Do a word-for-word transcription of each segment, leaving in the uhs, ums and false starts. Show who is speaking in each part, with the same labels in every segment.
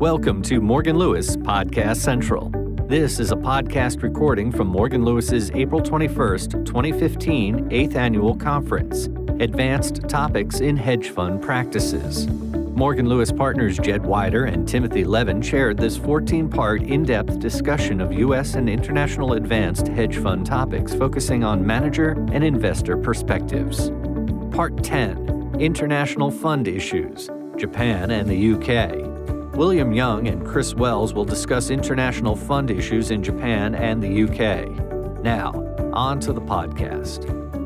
Speaker 1: Welcome to Morgan Lewis Podcast Central. This is a podcast recording from Morgan Lewis's April twenty-first, twenty fifteen eighth Annual Conference, Advanced Topics in Hedge Fund Practices. Morgan Lewis partners Jed Wider and Timothy Levin chaired this fourteen-part in-depth discussion of U S and international advanced hedge fund topics focusing on manager and investor perspectives. Part ten, International Fund Issues, Japan and the U K. William Young and Chris Wells will discuss international fund issues in Japan and the U K. Now, on to the podcast.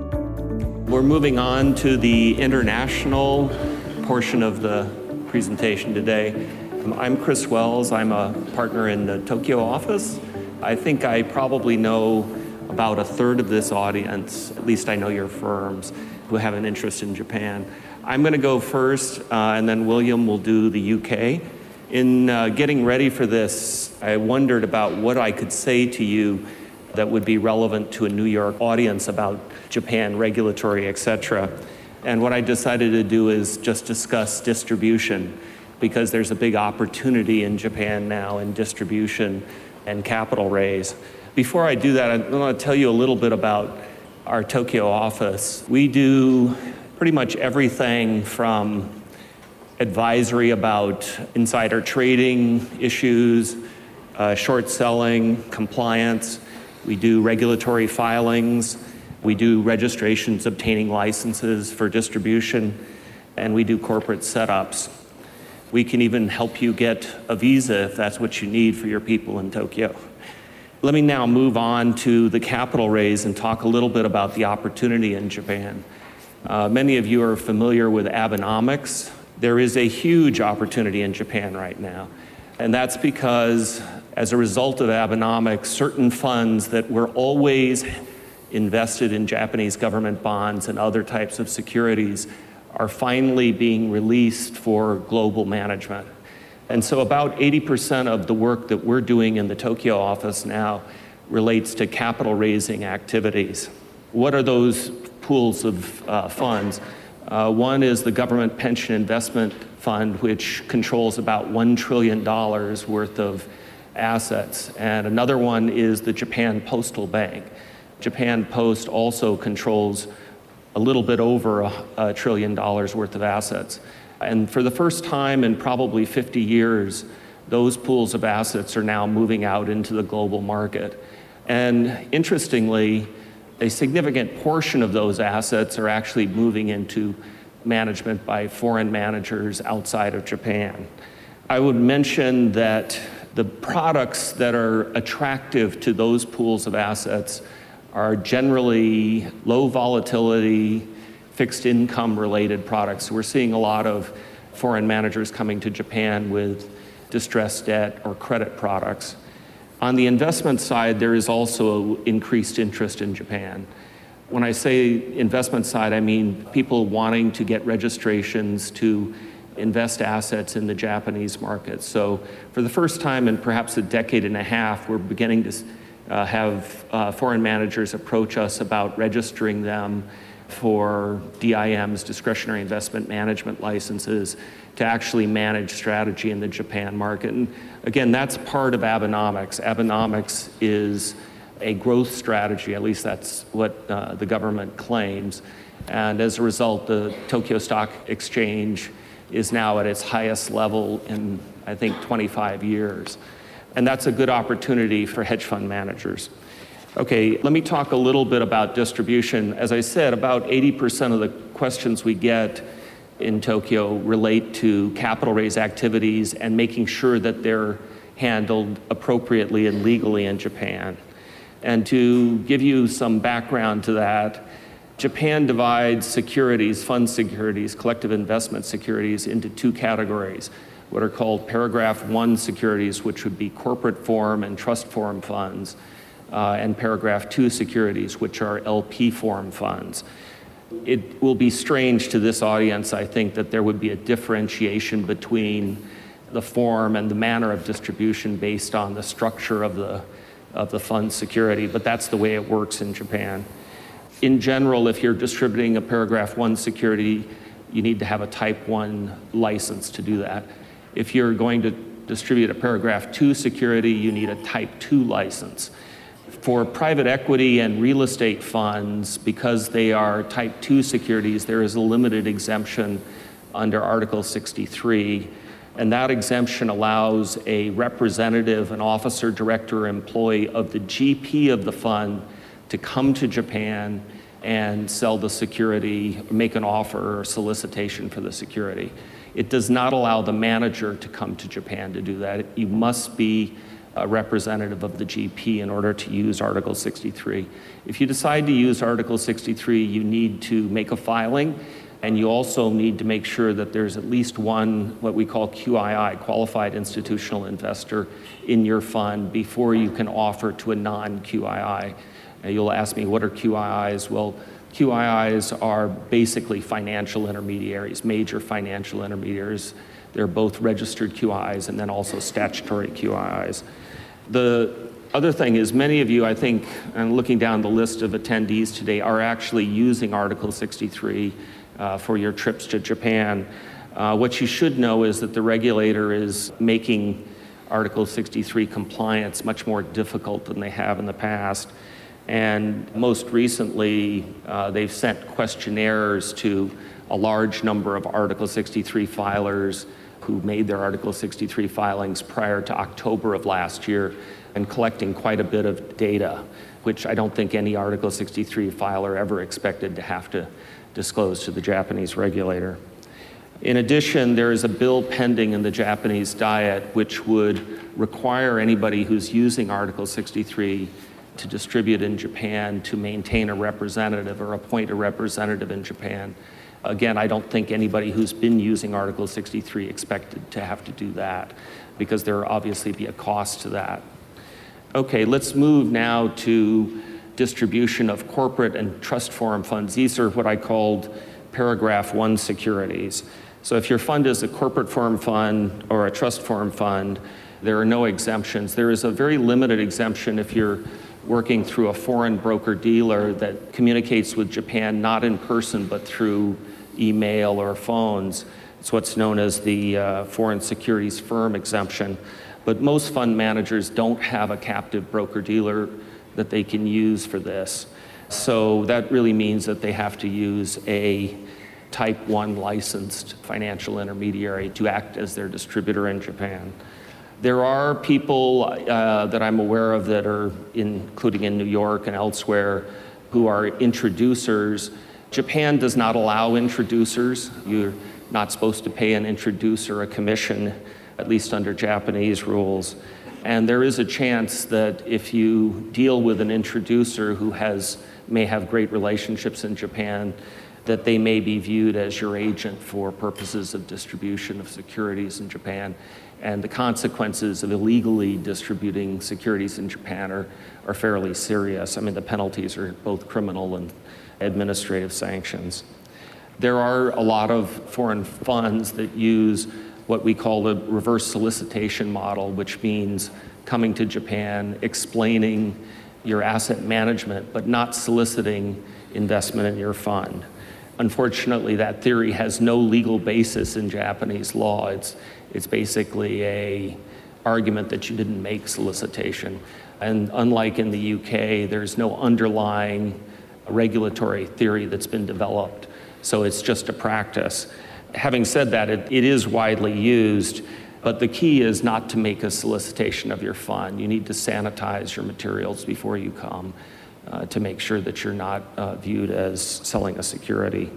Speaker 2: We're moving on to the international portion of the presentation today. I'm Chris Wells. I'm a partner in the Tokyo office. I think I probably know about a third of this audience, at least I know your firms, who have an interest in Japan. I'm going to go first, uh, and then William will do the U K. In uh, getting ready for this, I wondered about what I could say to you that would be relevant to a New York audience about Japan, regulatory, et cetera. And what I decided to do is just discuss distribution, because there's a big opportunity in Japan now in distribution and capital raise. Before I do that, I want to tell you a little bit about our Tokyo office. We do pretty much everything from advisory about insider trading issues, uh, short selling, compliance. We do regulatory filings. We do registrations, obtaining licenses for distribution, and we do corporate setups. We can even help you get a visa if that's what you need for your people in Tokyo. Let me now move on to the capital raise and talk a little bit about the opportunity in Japan. Uh, many of you are familiar with Abenomics. There is a huge opportunity in Japan right now. And that's because as a result of Abenomics, certain funds that were always invested in Japanese government bonds and other types of securities are finally being released for global management. And so about eighty percent of the work that we're doing in the Tokyo office now relates to capital raising activities. What are those pools of uh, funds? Uh, one is the Government Pension Investment Fund, which controls about one trillion dollars worth of assets. And another one is the Japan Postal Bank. Japan Post also controls a little bit over a, a trillion dollars worth of assets. And for the first time in probably fifty years, those pools of assets are now moving out into the global market. And interestingly, a significant portion of those assets are actually moving into management by foreign managers outside of Japan. I would mention that the products that are attractive to those pools of assets are generally low volatility, fixed income related products. We're seeing a lot of foreign managers coming to Japan with distressed debt or credit products. On the investment side, there is also increased interest in Japan. When I say investment side, I mean people wanting to get registrations to invest assets in the Japanese market. So for the first time in perhaps a decade and a half, we're beginning to uh, have uh, foreign managers approach us about registering them for D I Ms, discretionary investment management licenses, to actually manage strategy in the Japan market. And again, that's part of Abenomics. Abenomics is a growth strategy, at least that's what uh, the government claims. And as a result, the Tokyo Stock Exchange is now at its highest level in, I think, twenty-five years. And that's a good opportunity for hedge fund managers. Okay, let me talk a little bit about distribution. As I said, about eighty percent of the questions we get in Tokyo relate to capital raise activities and making sure that they're handled appropriately and legally in Japan. And to give you some background to that, Japan divides securities, fund securities, collective investment securities into two categories, what are called paragraph one securities, which would be corporate form and trust form funds, uh, and paragraph two securities, which are L P form funds. It will be strange to this audience, I think, that there would be a differentiation between the form and the manner of distribution based on the structure of the, of the fund security, but that's the way it works in Japan. In general, if you're distributing a paragraph one security, you need to have a type one license to do that. If you're going to distribute a paragraph two security, you need a type two license. For private equity and real estate funds, because they are type two securities, there is a limited exemption under Article sixty-three, and that exemption allows a representative, an officer, director, or employee of the G P of the fund to come to Japan and sell the security, make an offer or solicitation for the security. It does not allow the manager to come to Japan to do that. You must be a representative of the G P in order to use Article sixty-three. If you decide to use Article sixty-three, you need to make a filing, and you also need to make sure that there's at least one, what we call Q I I, Qualified Institutional Investor, in your fund before you can offer to a non-Q I I. Now, you'll ask me, what are Q I Is? Well, Q I Is are basically financial intermediaries, major financial intermediaries. They're both registered Q I Is and then also statutory Q I Is. The other thing is, many of you, I think, and looking down the list of attendees today, are actually using Article sixty-three uh, for your trips to Japan. Uh, what you should know is that the regulator is making Article sixty-three compliance much more difficult than they have in the past. And most recently, uh, they've sent questionnaires to a large number of Article sixty-three filers who made their Article sixty-three filings prior to October of last year, and collecting quite a bit of data, which I don't think any Article sixty-three filer ever expected to have to disclose to the Japanese regulator. In addition, there is a bill pending in the Japanese Diet which would require anybody who's using Article sixty-three to distribute in Japan to maintain a representative or appoint a representative in Japan. Again, I don't think anybody who's been using Article sixty-three expected to have to do that, because there will obviously be a cost to that. Okay, let's move now to distribution of corporate and trust forum funds. These are what I called paragraph one securities. So if your fund is a corporate forum fund or a trust forum fund, there are no exemptions. There is a very limited exemption if you're working through a foreign broker-dealer that communicates with Japan not in person but through email or phones. It's what's known as the uh, foreign securities firm exemption. But most fund managers don't have a captive broker-dealer that they can use for this. So that really means that they have to use a type one licensed financial intermediary to act as their distributor in Japan. There are people uh, that I'm aware of that are, in, including in New York and elsewhere, who are introducers. Japan does not allow introducers. You're not supposed to pay an introducer a commission, at least under Japanese rules. And there is a chance that if you deal with an introducer who has may have great relationships in Japan, that they may be viewed as your agent for purposes of distribution of securities in Japan. And the consequences of illegally distributing securities in Japan are, are fairly serious. I mean, the penalties are both criminal and administrative sanctions. There are a lot of foreign funds that use what we call the reverse solicitation model, which means coming to Japan, explaining your asset management, but not soliciting investment in your fund. Unfortunately, that theory has no legal basis in Japanese law. It's, it's basically a argument that you didn't make solicitation. And unlike in the U K, there's no underlying regulatory theory that's been developed. So it's just a practice. Having said that, it, it is widely used, but the key is not to make a solicitation of your fund. You need to sanitize your materials before you come uh, to make sure that you're not uh, viewed as selling a security.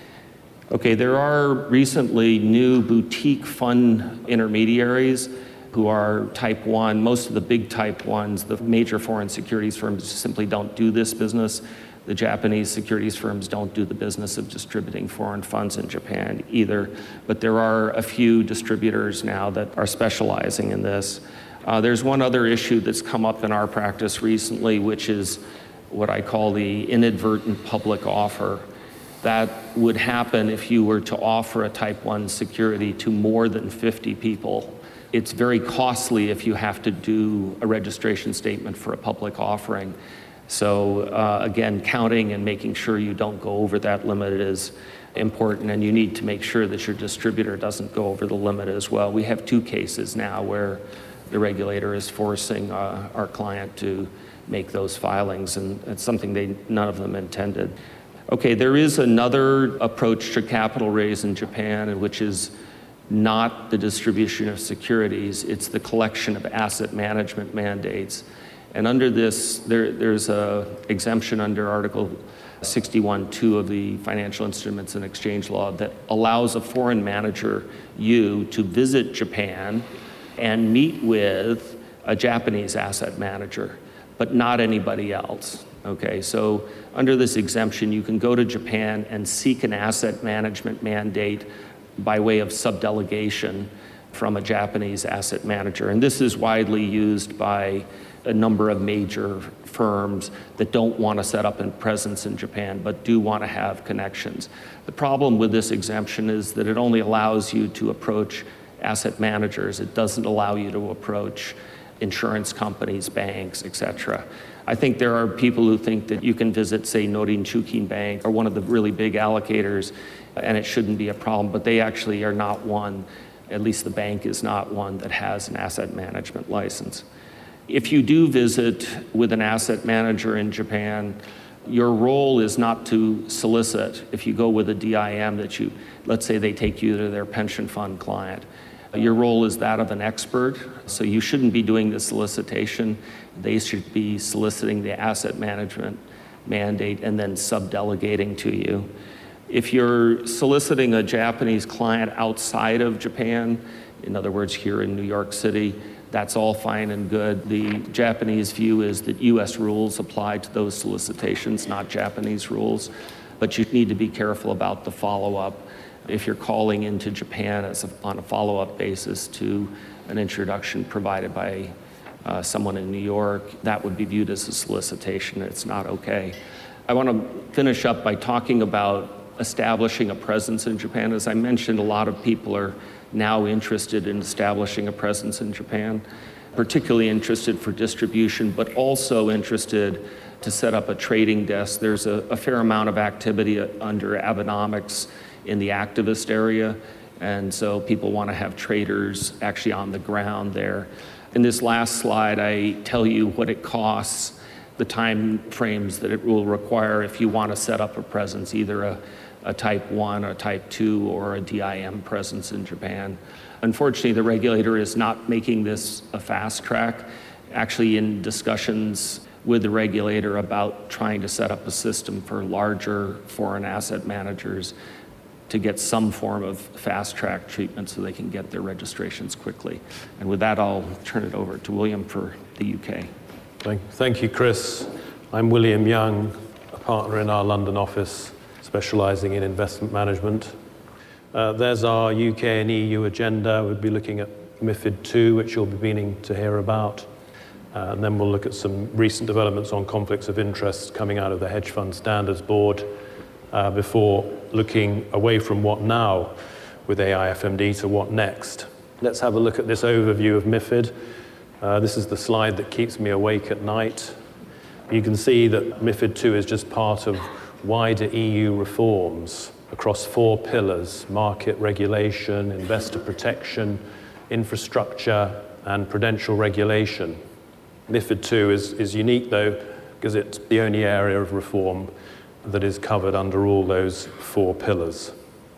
Speaker 2: Okay, there are recently new boutique fund intermediaries who are type one. Most of the big type ones, the major foreign securities firms, simply don't do this business. The Japanese securities firms don't do the business of distributing foreign funds in Japan either, but there are a few distributors now that are specializing in this. Uh, there's one other issue that's come up in our practice recently, which is what I call the inadvertent public offer. That would happen if you were to offer a type one security to more than fifty people. It's very costly if you have to do a registration statement for a public offering. So uh, again, counting and making sure you don't go over that limit is important, and you need to make sure that your distributor doesn't go over the limit as well. We have two cases now where the regulator is forcing uh, our client to make those filings, and it's something they none of them intended. Okay, there is another approach to capital raise in Japan, which is not the distribution of securities, it's the collection of asset management mandates. And under this, there, there's a exemption under Article sixty-one two of the Financial Instruments and Exchange Law that allows a foreign manager, you, to visit Japan and meet with a Japanese asset manager, but not anybody else. Okay, so under this exemption, you can go to Japan and seek an asset management mandate by way of subdelegation from a Japanese asset manager. And this is widely used by a number of major firms that don't want to set up a presence in Japan, but do want to have connections. The problem with this exemption is that it only allows you to approach asset managers. It doesn't allow you to approach insurance companies, banks, et cetera. I think there are people who think that you can visit, say, Norin Chukin Bank or one of the really big allocators, and it shouldn't be a problem, but they actually are not one, at least the bank is not one that has an asset management license. If you do visit with an asset manager in Japan, your role is not to solicit. If you go with a D I M that you, let's say they take you to their pension fund client, your role is that of an expert, so you shouldn't be doing the solicitation. They should be soliciting the asset management mandate and then subdelegating to you. If you're soliciting a Japanese client outside of Japan, in other words, here in New York City, that's all fine and good. The Japanese view is that U S rules apply to those solicitations, not Japanese rules. But you need to be careful about the follow-up. If you're calling into Japan as a, on a follow-up basis to an introduction provided by uh, someone in New York, that would be viewed as a solicitation. It's not okay. I want to finish up by talking about establishing a presence in Japan. As I mentioned, a lot of people are now interested in establishing a presence in Japan, particularly interested for distribution, but also interested to set up a trading desk. There's a, a fair amount of activity under Abenomics in the activist area, and so people want to have traders actually on the ground there. In this last slide, I tell you what it costs, the time frames that it will require if you want to set up a presence, either a a type one, a type two, or a D I M presence in Japan. Unfortunately, the regulator is not making this a fast track. Actually, in discussions with the regulator about trying to set up a system for larger foreign asset managers to get some form of fast track treatment so they can get their registrations quickly. And with that, I'll turn it over to William for the U K.
Speaker 3: Thank, thank you, Chris. I'm William Young, a partner in our London office, specializing in investment management. Uh, there's our U K and E U agenda. We'll be looking at MiFID two, which you'll be meaning to hear about. Uh, and then we'll look at some recent developments on conflicts of interest coming out of the Hedge Fund Standards Board uh, before looking away from what now with A I F M D to what next. Let's have a look at this overview of MiFID. Uh, this is the slide that keeps me awake at night. You can see that MiFID two is just part of wider E U reforms across four pillars: market regulation, investor protection, infrastructure, and prudential regulation. MiFID two is, is unique, though, because it's the only area of reform that is covered under all those four pillars.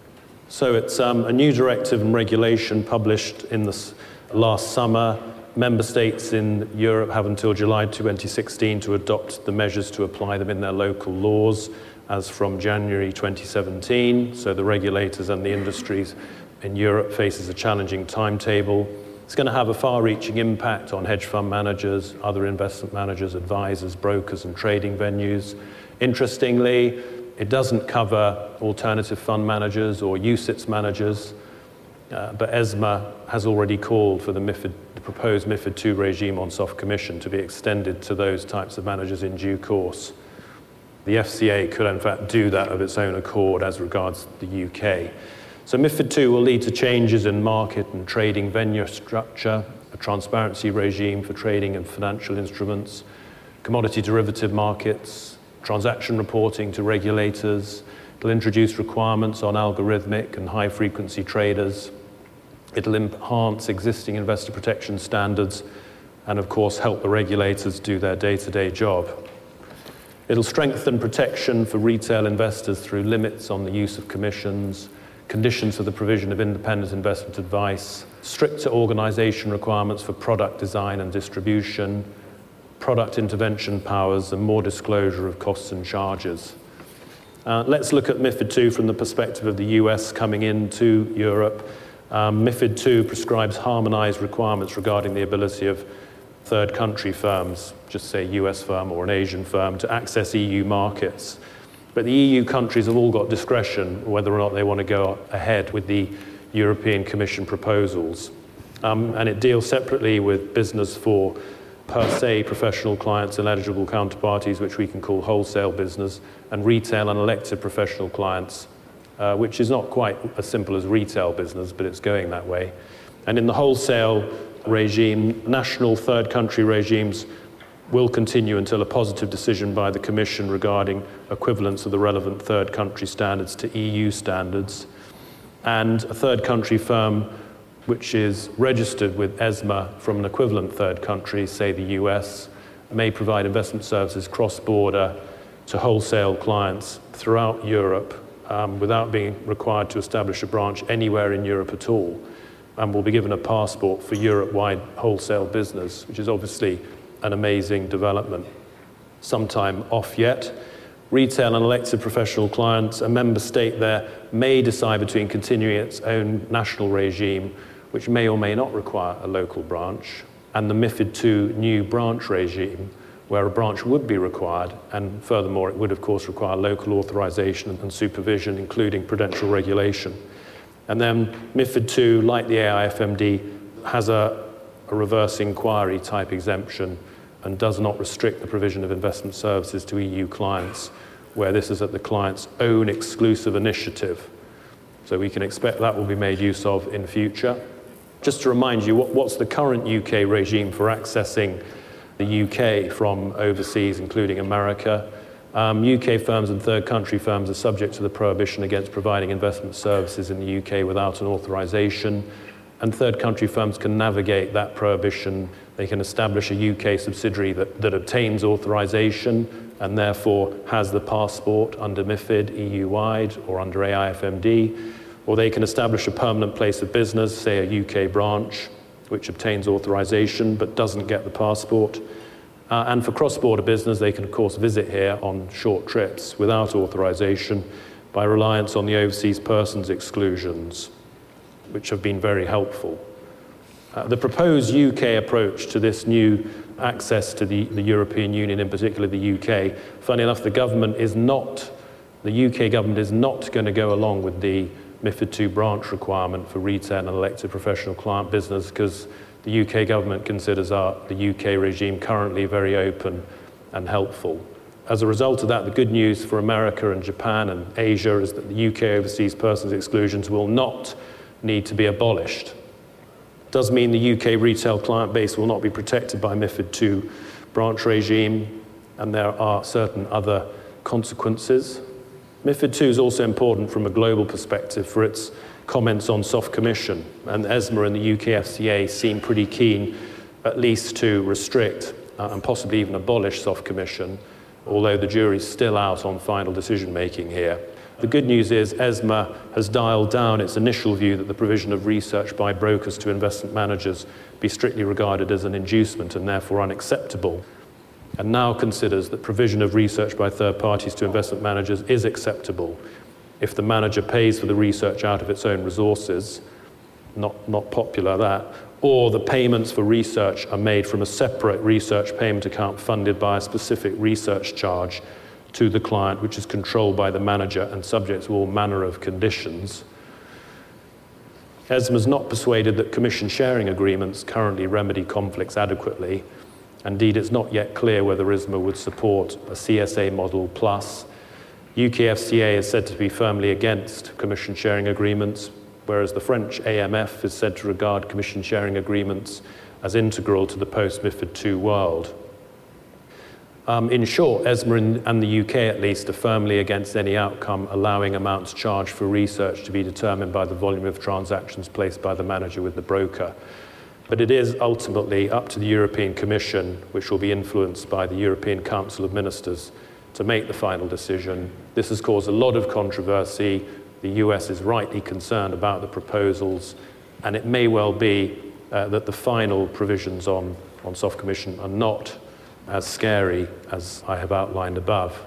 Speaker 3: So it's um, a new directive and regulation published in this last summer. Member states in Europe have until July twenty sixteen to adopt the measures to apply them in their local laws as from January twenty seventeen. So the regulators and the industries in Europe faces a challenging timetable. It's going to have a far-reaching impact on hedge fund managers, other investment managers, advisors, brokers, and trading venues. Interestingly, it doesn't cover alternative fund managers or U C I T S managers, uh, but ESMA has already called for the MiFID, the proposed MiFID two regime on soft commission to be extended to those types of managers in due course. The F C A could in fact do that of its own accord as regards the U K. So MiFID two will lead to changes in market and trading venue structure, a transparency regime for trading and financial instruments, commodity derivative markets, transaction reporting to regulators. It'll It'll introduce requirements on algorithmic and high-frequency traders. It'll enhance existing investor protection standards and, of course, help the regulators do their day-to-day job. It'll strengthen protection for retail investors through limits on the use of commissions, conditions for the provision of independent investment advice, stricter organization requirements for product design and distribution, product intervention powers, and more disclosure of costs and charges. Uh, let's look at MiFID two from the perspective of the U S coming into Europe. Um, MiFID two prescribes harmonized requirements regarding the ability of third country firms, just say U S firm or an Asian firm, to access E U markets. But the E U countries have all got discretion whether or not they want to go ahead with the European Commission proposals. Um, and it deals separately with business for per se professional clients and eligible counterparties, which we can call wholesale business, and retail and elected professional clients, uh, which is not quite as simple as retail business, but it's going that way. And in the wholesale regime, national third country regimes will continue until a positive decision by the Commission regarding equivalence of the relevant third country standards to E U standards. And a third country firm which is registered with ESMA from an equivalent third country, say the U S, may provide investment services cross-border to wholesale clients throughout Europe um, without being required to establish a branch anywhere in Europe at all, and will be given a passport for Europe-wide wholesale business, which is obviously an amazing development. Sometime off yet. Retail and elected professional clients, a member state there may decide between continuing its own national regime, which may or may not require a local branch, and the MiFID two new branch regime, where a branch would be required, and furthermore it would of course require local authorization and supervision, including prudential regulation. And then MiFID two, like the A I F M D, has a, a reverse inquiry type exemption and does not restrict the provision of investment services to E U clients, where this is at the client's own exclusive initiative. So we can expect that will be made use of in future. Just to remind you, what, what's the current U K regime for accessing the U K from overseas, including America? Um, U K firms and third country firms are subject to the prohibition against providing investment services in the U K without an authorization, and third country firms can navigate that prohibition. They can establish a U K subsidiary that, that obtains authorization and therefore has the passport under MiFID E U-wide or under A I F M D, or they can establish a permanent place of business, say a U K branch, which obtains authorization but doesn't get the passport. Uh, and for cross-border business, they can of course visit here on short trips without authorization by reliance on the overseas persons exclusions, which have been very helpful. Uh, the proposed U K approach to this new access to the, the European Union, in particular the U K, funny enough, the government is not, the U K government is not going to go along with the MiFID two branch requirement for retail and elected professional client business, because the U K government considers our, the U K regime currently very open and helpful. As a result of that, the good news for America and Japan and Asia is that the U K overseas persons exclusions will not need to be abolished. It does mean the U K retail client base will not be protected by MiFID two branch regime, and there are certain other consequences. MiFID two is also important from a global perspective for its comments on soft commission, and ESMA and the U K F C A seem pretty keen at least to restrict uh, and possibly even abolish soft commission, although the jury's still out on final decision making here. The good news is ESMA has dialed down its initial view that the provision of research by brokers to investment managers be strictly regarded as an inducement and therefore unacceptable, and now considers that provision of research by third parties to investment managers is acceptable if the manager pays for the research out of its own resources, not, not popular that, or the payments for research are made from a separate research payment account funded by a specific research charge to the client, which is controlled by the manager and subject to all manner of conditions. ESMA is not persuaded that commission sharing agreements currently remedy conflicts adequately. Indeed, it's not yet clear whether ESMA would support a C S A model plus. U K F C A is said to be firmly against commission sharing agreements, whereas the French A M F is said to regard commission sharing agreements as integral to the post-MiFID two world. Um, in short, ESMA and the U K at least are firmly against any outcome allowing amounts charged for research to be determined by the volume of transactions placed by the manager with the broker. But it is ultimately up to the European Commission, which will be influenced by the European Council of Ministers, to make the final decision. This has caused a lot of controversy. The U S is rightly concerned about the proposals, and it may well be uh, that the final provisions on, on soft commission are not as scary as I have outlined above.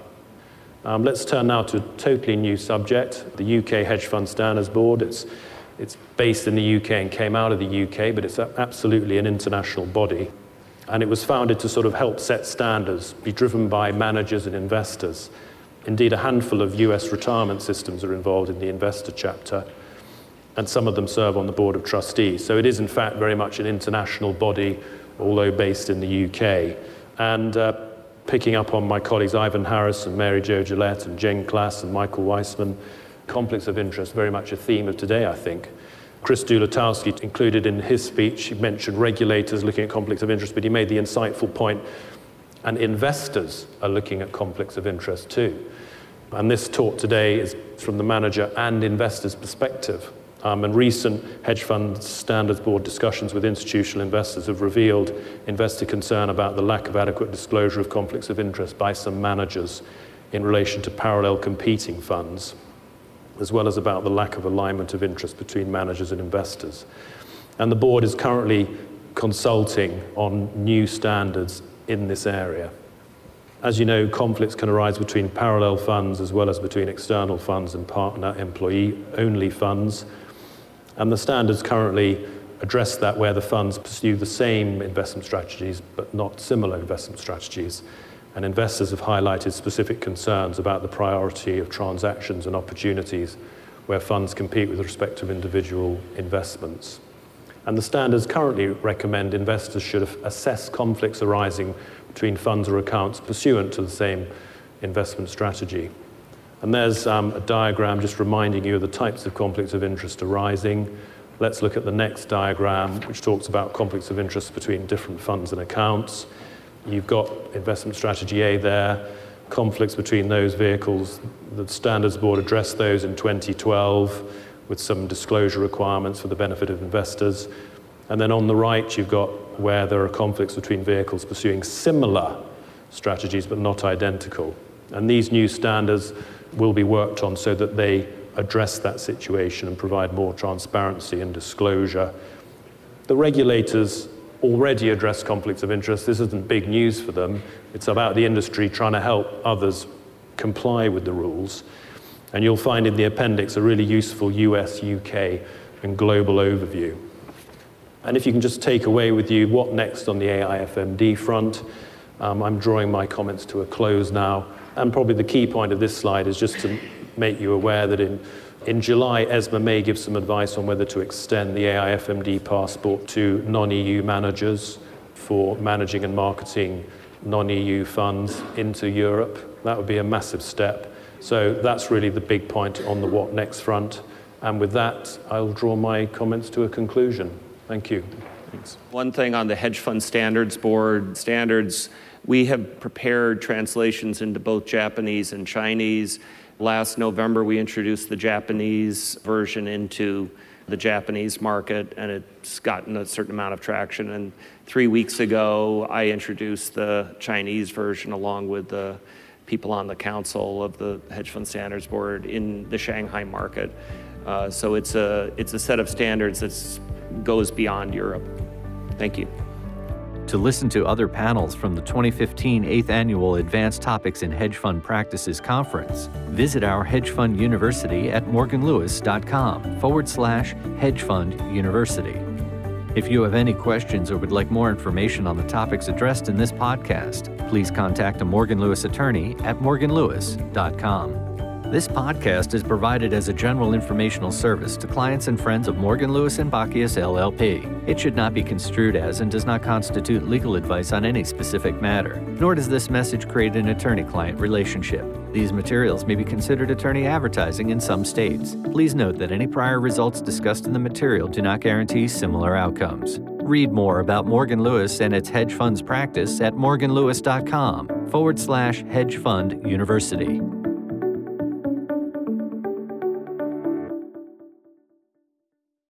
Speaker 3: Um, let's turn now to a totally new subject, the U K Hedge Fund Standards Board. It's, it's based in the U K and came out of the U K, but it's absolutely an international body. And it was founded to sort of help set standards, be driven by managers and investors. Indeed, a handful of U S retirement systems are involved in the investor chapter, and some of them serve on the board of trustees. So it is, in fact, very much an international body, although based in the U K. And uh, picking up on my colleagues Ivan Harris and Mary Jo Gillette and Jen Klass and Michael Weissman, conflicts of interest, very much a theme of today, I think. Chris Dulatowski included in his speech, he mentioned regulators looking at conflicts of interest, but he made the insightful point, and investors are looking at conflicts of interest too. And this talk today is from the manager and investor's perspective. Um, and recent hedge fund standards board discussions with institutional investors have revealed investor concern about the lack of adequate disclosure of conflicts of interest by some managers in relation to parallel competing funds, as well as about the lack of alignment of interest between managers and investors. And the board is currently consulting on new standards in this area. As you know, conflicts can arise between parallel funds as well as between external funds and partner employee-only funds. And the standards currently address that where the funds pursue the same investment strategies but not similar investment strategies. And investors have highlighted specific concerns about the priority of transactions and opportunities where funds compete with respect to individual investments. And the standards currently recommend investors should assess conflicts arising between funds or accounts pursuant to the same investment strategy. And there's um, a diagram just reminding you of the types of conflicts of interest arising. Let's look at the next diagram, which talks about conflicts of interest between different funds and accounts. You've got investment strategy A there, conflicts between those vehicles. The Standards Board addressed those in twenty twelve with some disclosure requirements for the benefit of investors. And then on the right, you've got where there are conflicts between vehicles pursuing similar strategies but not identical. And these new standards will be worked on so that they address that situation and provide more transparency and disclosure. The regulators already address conflicts of interest. This isn't big news for them. It's about the industry trying to help others comply with the rules. And you'll find in the appendix a really useful U S, U K, and global overview. And if you can just take away with you what next on the A I F M D front, um, I'm drawing my comments to a close now. And probably the key point of this slide is just to make you aware that in, in July, ESMA may give some advice on whether to extend the A I F M D passport to non-E U managers for managing and marketing non-E U funds into Europe. That would be a massive step. So that's really the big point on the what next front. And with that, I'll draw my comments to a conclusion. Thank you. Thanks.
Speaker 2: One thing on the Hedge Fund Standards Board standards, we have prepared translations into both Japanese and Chinese. Last November, we introduced the Japanese version into the Japanese market, and it's gotten a certain amount of traction. And three weeks ago, I introduced the Chinese version along with the people on the council of the Hedge Fund Standards Board in the Shanghai market. Uh, so it's a, it's a set of standards that goes beyond Europe. Thank you.
Speaker 1: To listen to other panels from the twenty fifteen eighth Annual Advanced Topics in Hedge Fund Practices Conference, visit our Hedge Fund University at morganlewis.com forward slash hedge fund university. If you have any questions or would like more information on the topics addressed in this podcast, please contact a Morgan Lewis attorney at morgan lewis dot com. This podcast is provided as a general informational service to clients and friends of Morgan Lewis and Bockius L L P. It should not be construed as and does not constitute legal advice on any specific matter, nor does this message create an attorney-client relationship. These materials may be considered attorney advertising in some states. Please note that any prior results discussed in the material do not guarantee similar outcomes. Read more about Morgan Lewis and its hedge funds practice at morganlewis.com forward slash hedge fund university.